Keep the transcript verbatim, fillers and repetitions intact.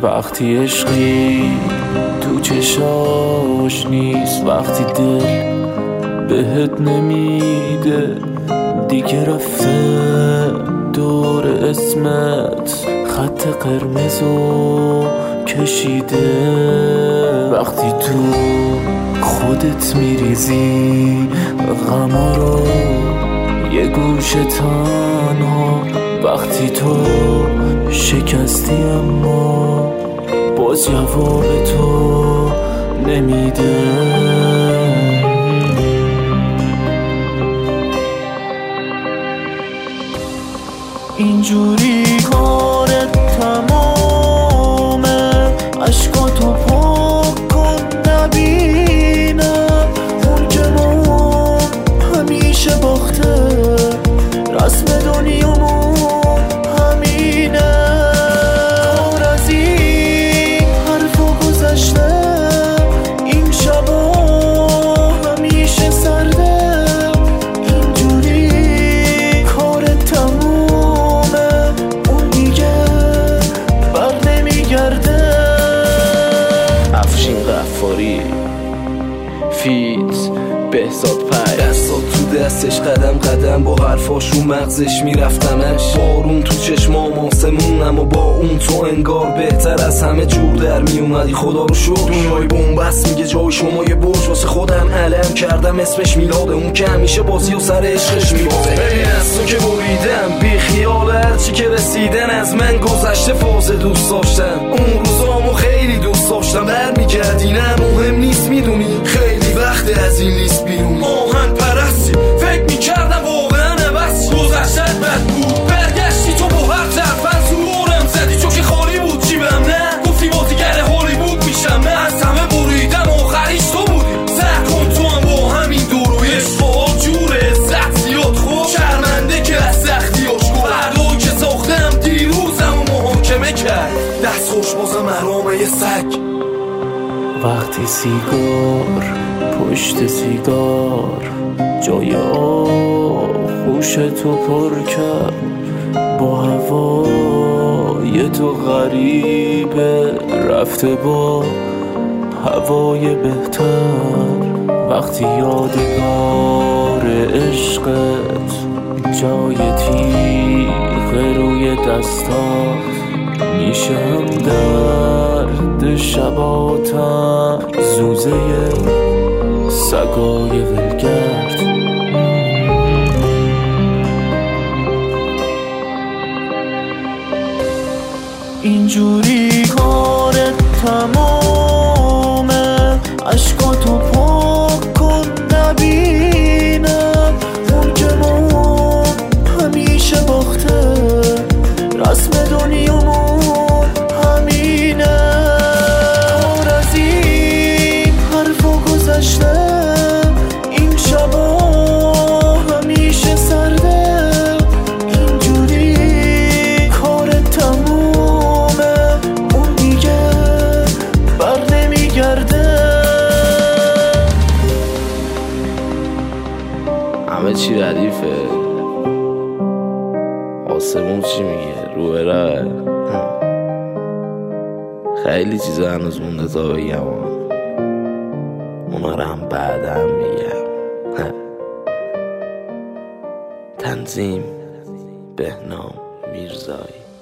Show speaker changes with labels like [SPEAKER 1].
[SPEAKER 1] وقتی عشقی تو چشاش نیست، وقتی دل بهت نمیده دیگه رفته دور اسمت خط قرمزو کشیده. وقتی تو خودت میریزی غما رو یه گوشه تنها، وقتی تو شکستی اما باز جواب تو نمیده. اینجوری کارت تمامه، عشقاتو پاک کن نبینم اون که ما همیشه باخته، رسم دنیامون همینه. کار از این حرفا گذشته، این شبا همیشه سرده. اینجوری کارت تمامه، اون دیگه بر نمیگرده.
[SPEAKER 2] افشین غفاری فیت بهزاد پای، دستات تو دستش قدم قدم با حرفاشو مغزش میرفتمش. بارون تو چشمام آسمون، اما با اون تو انگار بهتر از همه جور در میومدی. خدا رو شکر دنیای بومبست میگه جای شما یه برج، واسه خودم علم کردم اسمش میلاده. اون که همیشه بازی و سر عشقش میبازه. ببین از تو که بریدم بی خیال هرچی که رسیدن از من گذشته، فاز دوست داشتم اون روزامو خیلی دوست داشتم. برمیگردی نه مهم نیست میدونی، خیلی وقت از این لیست بیرون. آهن پرستی فکر میکردم واقعا عباسی، گذشتت بد بود برگشتی تو با هر طرفن زورم زدی چون که خالی بود جیبم. نه گفتی بازیگر هالیوود میشم، نه از همه بریدم آخریش تو بودی. سر کن تو هم با همین دوروی عشقا جور عزت زیاد خوب شرمنده که از سختیاش گفت. فردایی که ساختم دیروزم و محاکمه کرد، دست خوش بازم حرامه یه سگ.
[SPEAKER 1] وقتی سیگار پشت سیگار جای آغوش تو پر کرد، با هوای تو غریبه رفته با هوای بهتر. وقتی یادگار عشقت جای تیغ روی دستات میشه، هم درد شباتم زوزه سگای ولگرد. اینجوری کارت تمامه، عشقاتو پاک کن نبینم اون که ما همیشه باخته، رسم دنیامون همینه. کار از این حرفا گذشته، این شبا همیشه سرده. اینجوری کارت تمومه، اون دیگه بر نمیگرده.
[SPEAKER 2] همه چی ردیفه، آسمون چی میگه رو بره. خیلی چیزا هنوز مونده تا بگم، اونا رو هم بعدم میگم. تنظیم بهنام میرزایی.